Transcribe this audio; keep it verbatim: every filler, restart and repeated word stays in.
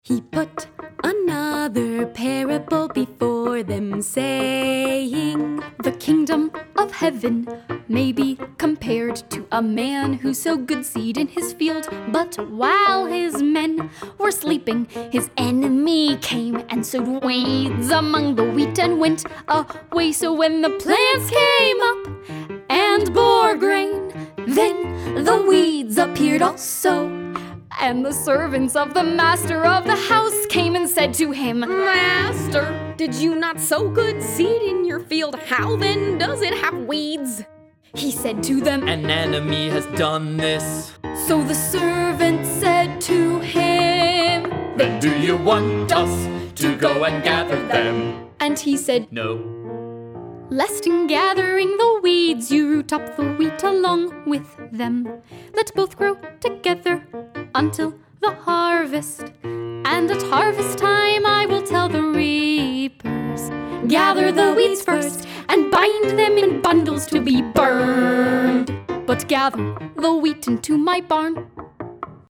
He put another parable before them, saying, The kingdom of heaven may be compared to a man who sowed good seed in his field. But while his men were sleeping, his enemy came and sowed weeds among the wheat and went away. So when the plants came up and bore grain, then the weeds appeared also. And the servants of the master of the house came and said to him, Master, did you not sow good seed in your field? How then does it have weeds? He said to them, An enemy has done this. So the servant said to him, Then do you want us to go and gather them? And he said, No. Lest in gathering the weeds you root up the wheat along with them. Let both grow together until the harvest. And at harvest time I will tell the reapers, Gather the weeds first and bind them in bundles to be burned, but gather the wheat into my barn.